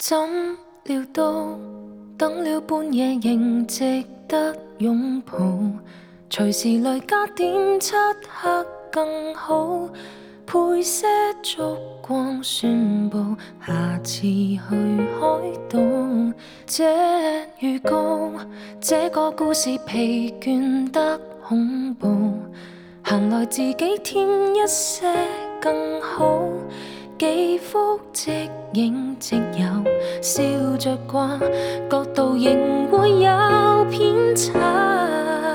怎料到等了半夜仍值得擁抱，隨時來加點漆黑更好，配些燭光宣佈下次去海島。這預告，這個故事疲倦得恐怖，閒來自己添一些更好。幾幅即影即有，笑着掛，角度仍會有偏差。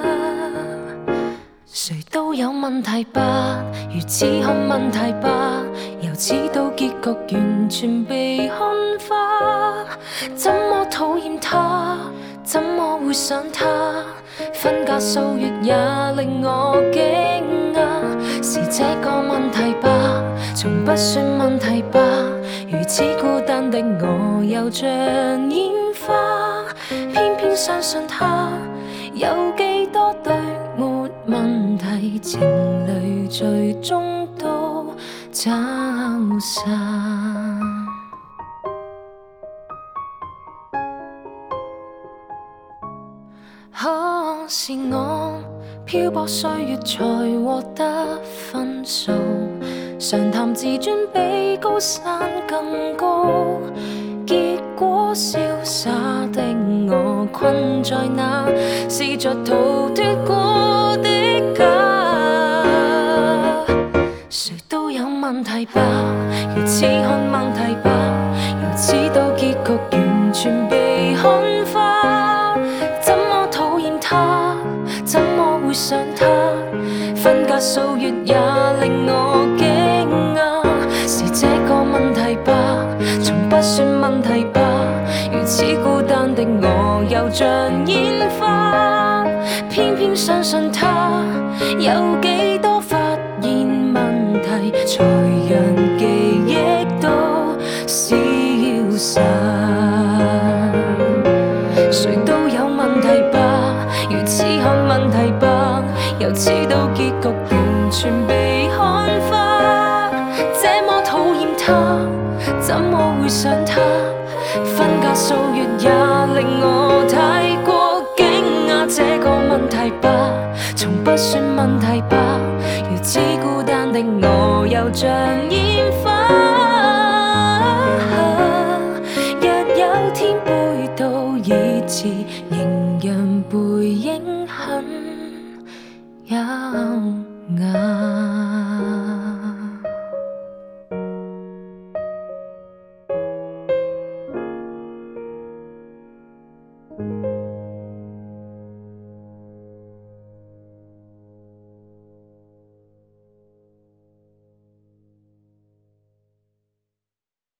誰都有問題吧，如此看問題吧，由始到結局完全被看化。怎麼討厭他，怎麼會想他，分隔數月也令我驚訝。是這個問題吧，從不算問題吧，如此孤單的我又像煙花，偏偏相信他，有幾多對沒問題，情侶最終都找散。可是我漂泊歲月才獲得分數，常談自尊比高山更高，結果瀟灑的我困在那試着逃脫過的家。誰都有問題吧，如此看問題吧，由始到結局完全被看化。怎麼討厭他，怎麼會想他，分隔數月也令我驚訝。是這個問題吧，從不算問題吧，如此孤單的我又像煙花，偏偏相信他，有幾多發現問題，才讓記憶都消散。誰都有問題吧，如此看問題吧，由始到結局完全被看化。這麼討厭他，怎麼會想他，分隔數月也令我太過驚訝。這個問題吧，從不算問題吧，如此孤單的我又像煙花。若有天背道而馳，仍讓背影很優雅。